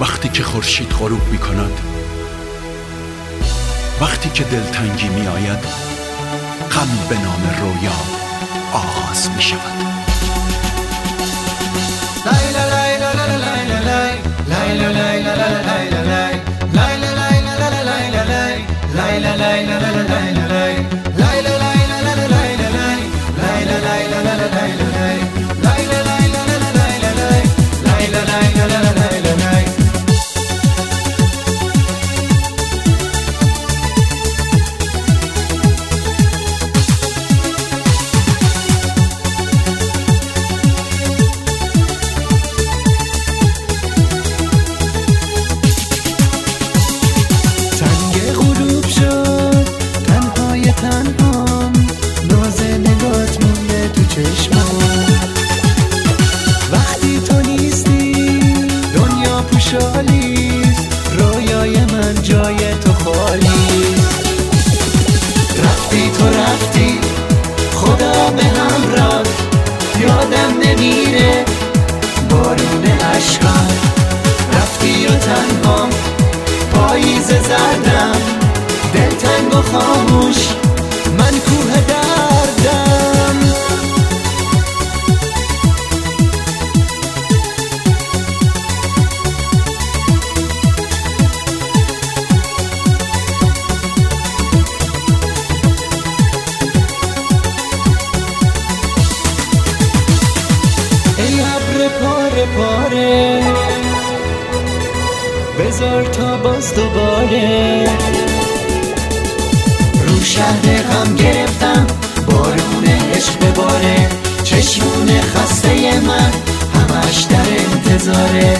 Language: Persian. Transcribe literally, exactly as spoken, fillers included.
وقتی که خورشید غروب می کند، وقتی که دلتنگی می آید، غم به نام رویا آغاز می شود. وقتی تو نیستی دنیا پوشالیست، رویای من جای تو خالی. رفتی تو رفتی خدا به همراه، یادم نمیره بارون عشقم. رفتی و تنهام پاییز زردم، دلتنگ و خاموش من کوه دردم. ای ابر پاره پاره بذار تا باز دوباره، رو شهر غم گرفتم بارون عشق بباره. چشمون خسته من همش در انتظاره.